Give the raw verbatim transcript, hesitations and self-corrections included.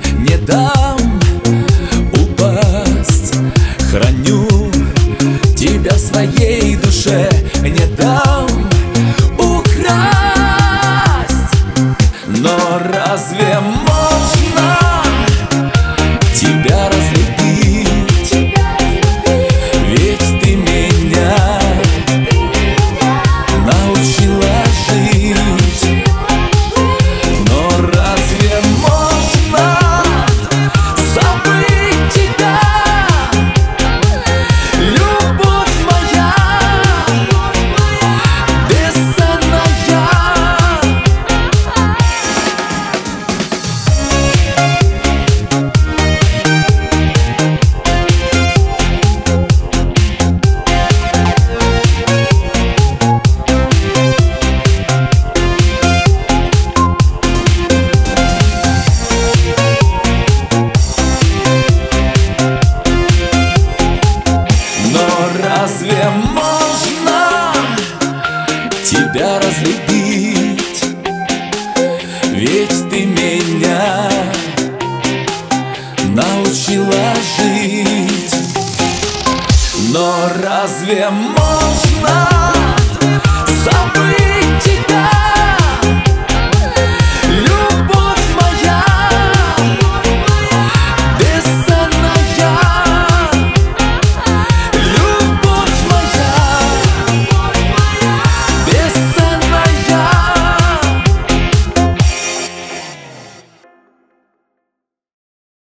не дам упасть. Храню тебя в своей душе, не дам украсть. Но разве можно тебя разлюбить? Ведь ты меня научила жить. Но разве можно забыть тебя, любовь моя бесценная? Разве можно тебя разлюбить? Ведь ты меня научила жить. Но разве можно